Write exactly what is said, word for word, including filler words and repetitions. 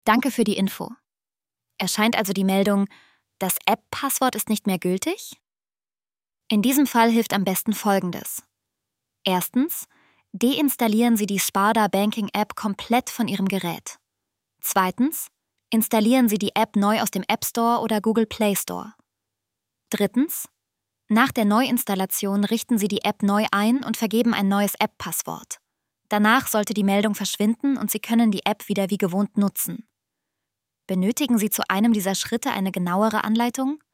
Danke für die Info. Erscheint also die Meldung, das App-Passwort ist nicht mehr gültig? In diesem Fall hilft am besten Folgendes. Erstens, deinstallieren Sie die Sparda Banking App komplett von Ihrem Gerät. Zweitens, installieren Sie die App neu aus dem App Store oder Google Play Store. Drittens, nach der Neuinstallation richten Sie die App neu ein und vergeben ein neues App-Passwort. Danach sollte die Meldung verschwinden und Sie können die App wieder wie gewohnt nutzen. Benötigen Sie zu einem dieser Schritte eine genauere Anleitung?